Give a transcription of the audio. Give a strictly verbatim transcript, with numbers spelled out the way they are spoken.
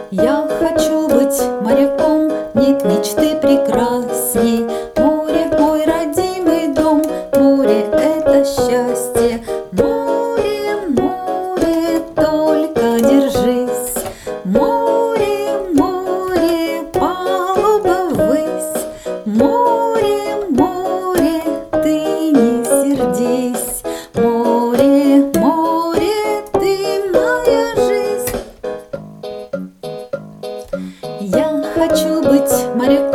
Я хочу быть моряком, нет мечты прекрасней. Море — мой родимый дом, море — это счастье. Море, море, только держись. Море, море, палуба ввысь. Море, море, ты не сердись. Море, море, ты моя жизнь. Я хочу быть моряком.